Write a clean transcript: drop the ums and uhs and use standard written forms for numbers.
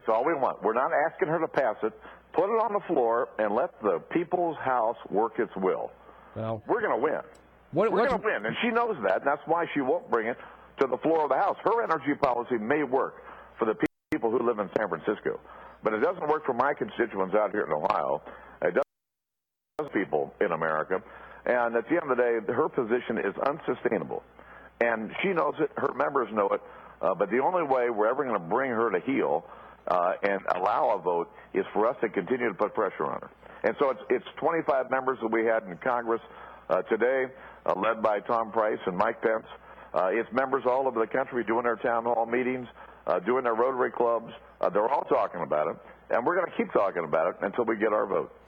all we want. We're not asking her to pass it. Put it on the floor and let the people's house work its will. Well, we're going to win. We're going to win, and she knows that, and that's why she won't bring it to the floor of the House. Her energy policy may work for the people who live in San Francisco, but it doesn't work for my constituents out here in Ohio. It doesn't people in America, and at the end of the day, her position is unsustainable, and she knows it. Her members know it, but the only way we're ever going to bring her to heel and allow a vote is for us to continue to put pressure on her. And so it's 25 members that we had in Congress today, led by Tom Price and Mike Pence. It's members all over the country doing their town hall meetings, doing their Rotary clubs. They're all talking about it, and we're going to keep talking about it until we get our vote.